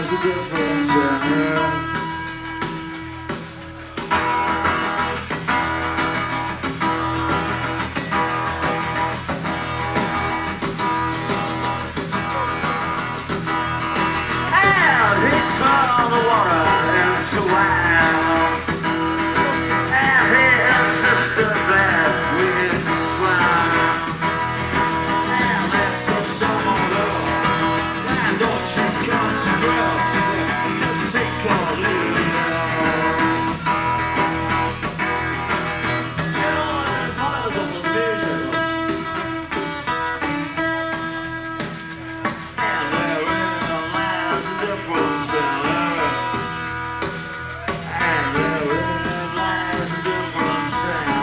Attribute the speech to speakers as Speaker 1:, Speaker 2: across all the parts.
Speaker 1: the difference. And it's on the water and it's a wild. And here's Sister Beth with its slime. And let's go some more love. And don't you come to girls, just take or leave it all. Gentlemen and boys of the vision. And therein lies the difference. And therein lies the difference.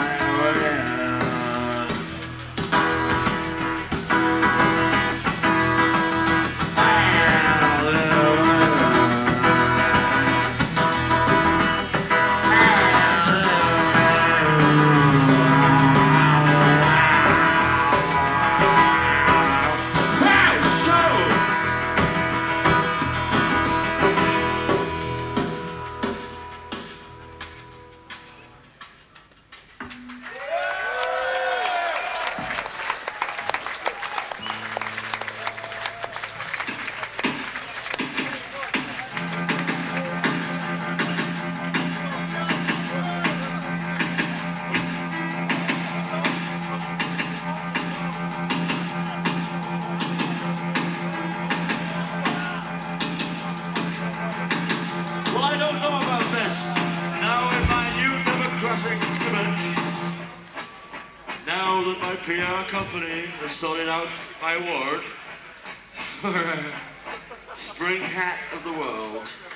Speaker 1: Well, I don't know about this. Now in my new never-crossing image, now that my PR company has sorted out my award for Spring Hat of the World,